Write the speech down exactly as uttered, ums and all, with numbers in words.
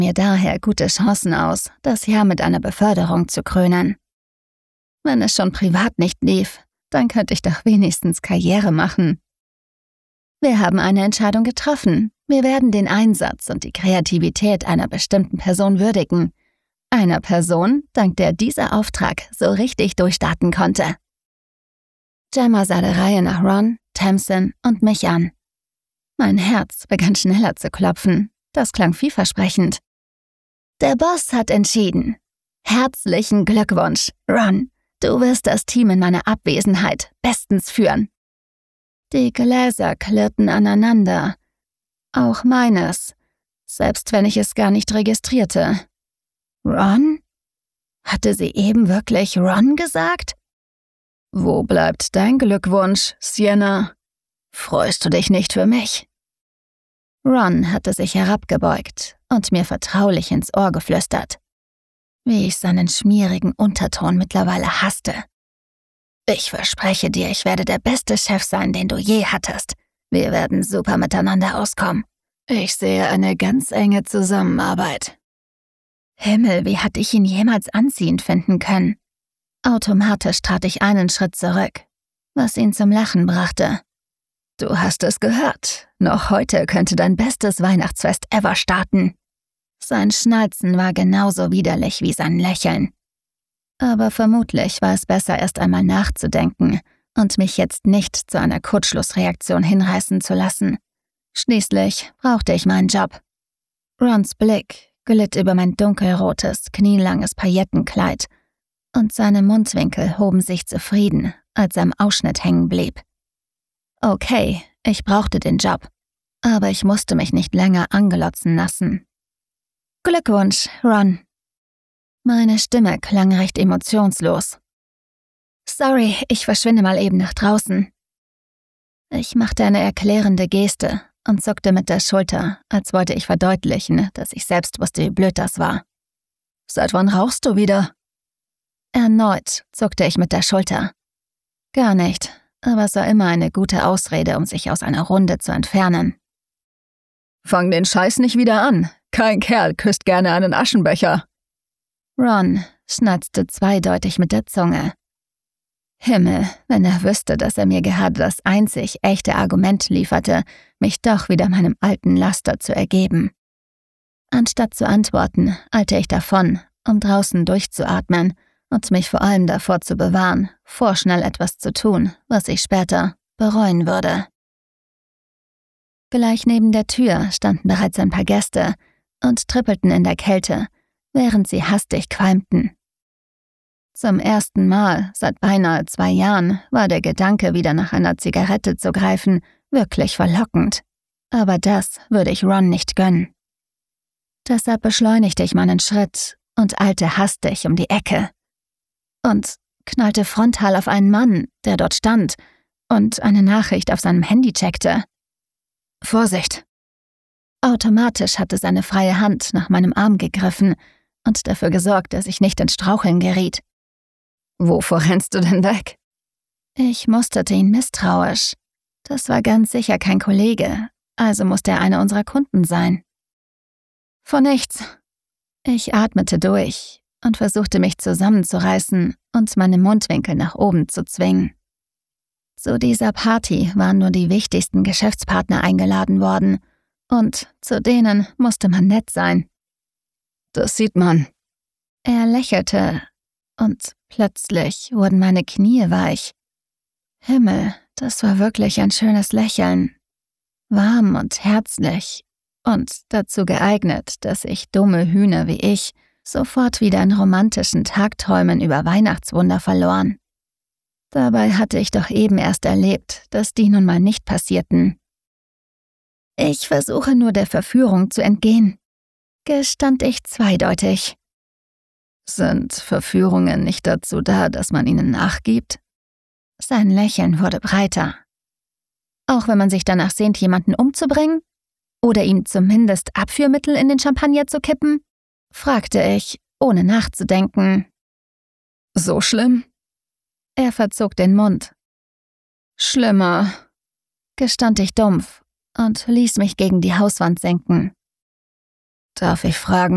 mir daher gute Chancen aus, das Jahr mit einer Beförderung zu krönen. Wenn es schon privat nicht lief, dann könnte ich doch wenigstens Karriere machen. Wir haben eine Entscheidung getroffen. Wir werden den Einsatz und die Kreativität einer bestimmten Person würdigen. Einer Person, dank der dieser Auftrag so richtig durchstarten konnte. Gemma sah der Reihe nach Ron, Tamsin und mich an. Mein Herz begann schneller zu klopfen. Das klang vielversprechend. Der Boss hat entschieden. Herzlichen Glückwunsch, Ron. Du wirst das Team in meiner Abwesenheit bestens führen. Die Gläser klirrten aneinander. Auch meines, selbst wenn ich es gar nicht registrierte. Ron? Hatte sie eben wirklich Ron gesagt? Wo bleibt dein Glückwunsch, Sienna? Freust du dich nicht für mich? Ron hatte sich herabgebeugt und mir vertraulich ins Ohr geflüstert, wie ich seinen schmierigen Unterton mittlerweile hasste. Ich verspreche dir, ich werde der beste Chef sein, den du je hattest. Wir werden super miteinander auskommen. Ich sehe eine ganz enge Zusammenarbeit. Himmel, wie hatte ich ihn jemals anziehend finden können? Automatisch trat ich einen Schritt zurück, was ihn zum Lachen brachte. Du hast es gehört. Noch heute könnte dein bestes Weihnachtsfest ever starten. Sein Schnalzen war genauso widerlich wie sein Lächeln. Aber vermutlich war es besser, erst einmal nachzudenken und mich jetzt nicht zu einer Kurzschlussreaktion hinreißen zu lassen. Schließlich brauchte ich meinen Job. Rons Blick glitt über mein dunkelrotes, knielanges Paillettenkleid und seine Mundwinkel hoben sich zufrieden, als er im Ausschnitt hängen blieb. Okay, ich brauchte den Job, aber ich musste mich nicht länger anglotzen lassen. Glückwunsch, Ron. Meine Stimme klang recht emotionslos. Sorry, ich verschwinde mal eben nach draußen. Ich machte eine erklärende Geste und zuckte mit der Schulter, als wollte ich verdeutlichen, dass ich selbst wusste, wie blöd das war. Seit wann rauchst du wieder? Erneut zuckte ich mit der Schulter. Gar nicht, aber es war immer eine gute Ausrede, um sich aus einer Runde zu entfernen. Fang den Scheiß nicht wieder an. Kein Kerl küsst gerne einen Aschenbecher. Ron schnatzte zweideutig mit der Zunge. Himmel, wenn er wüsste, dass er mir gerade das einzig echte Argument lieferte, mich doch wieder meinem alten Laster zu ergeben. Anstatt zu antworten, eilte ich davon, um draußen durchzuatmen und mich vor allem davor zu bewahren, vorschnell etwas zu tun, was ich später bereuen würde. Gleich neben der Tür standen bereits ein paar Gäste und trippelten in der Kälte, während sie hastig qualmten. Zum ersten Mal seit beinahe zwei Jahren war der Gedanke, wieder nach einer Zigarette zu greifen, wirklich verlockend. Aber das würde ich Ron nicht gönnen. Deshalb beschleunigte ich meinen Schritt und eilte hastig um die Ecke. Und knallte frontal auf einen Mann, der dort stand und eine Nachricht auf seinem Handy checkte. Vorsicht! Automatisch hatte seine freie Hand nach meinem Arm gegriffen und dafür gesorgt, dass ich nicht ins Straucheln geriet. Wovor rennst du denn weg? Ich musterte ihn misstrauisch. Das war ganz sicher kein Kollege, also musste er einer unserer Kunden sein. Vor nichts. Ich atmete durch und versuchte mich zusammenzureißen und meine Mundwinkel nach oben zu zwingen. Zu dieser Party waren nur die wichtigsten Geschäftspartner eingeladen worden und zu denen musste man nett sein. Das sieht man. Er lächelte und plötzlich wurden meine Knie weich. Himmel, das war wirklich ein schönes Lächeln. Warm und herzlich und dazu geeignet, dass sich dumme Hühner wie ich sofort wieder in romantischen Tagträumen über Weihnachtswunder verloren. Dabei hatte ich doch eben erst erlebt, dass die nun mal nicht passierten. Ich versuche nur der Verführung zu entgehen, gestand ich zweideutig. Sind Verführungen nicht dazu da, dass man ihnen nachgibt? Sein Lächeln wurde breiter. Auch wenn man sich danach sehnt, jemanden umzubringen? Oder ihm zumindest Abführmittel in den Champagner zu kippen? Fragte ich, ohne nachzudenken. So schlimm? Er verzog den Mund. Schlimmer, gestand ich dumpf und ließ mich gegen die Hauswand senken. Darf ich fragen,